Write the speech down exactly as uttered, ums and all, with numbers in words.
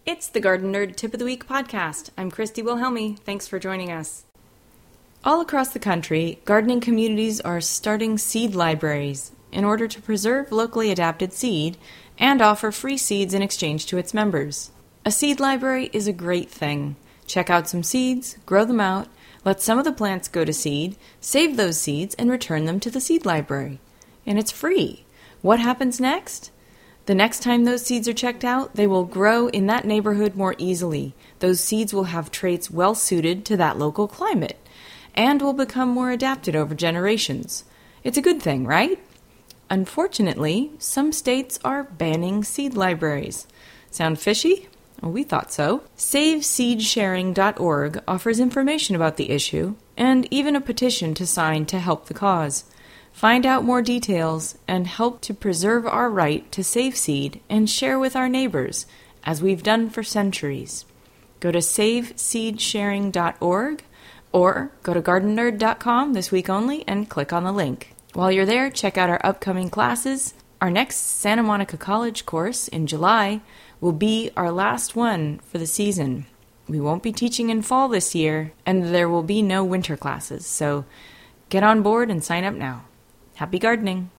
It's the Garden Nerd Tip of the Week podcast. I'm Christy Wilhelmi. Thanks for joining us. All across the country, gardening communities are starting seed libraries in order to preserve locally adapted seed and offer free seeds in exchange to its members. A seed library is a great thing. Check out some seeds, grow them out, let some of the plants go to seed, save those seeds, and return them to the seed library. And it's free. What happens next? The next time those seeds are checked out, they will grow in that neighborhood more easily. Those seeds will have traits well suited to that local climate and will become more adapted over generations. It's a good thing, right? Unfortunately, some states are banning seed libraries. Sound fishy? Well, we thought so. Save Seed Sharing dot org offers information about the issue and even a petition to sign to help the cause. Find out more details and help to preserve our right to save seed and share with our neighbors, as we've done for centuries. Go to Save Seed Sharing dot org or go to garden nerd dot com this week only and click on the link. While you're there, check out our upcoming classes. Our next Santa Monica College course in July will be our last one for the season. We won't be teaching in fall this year, and there will be no winter classes, so get on board and sign up now. Happy gardening!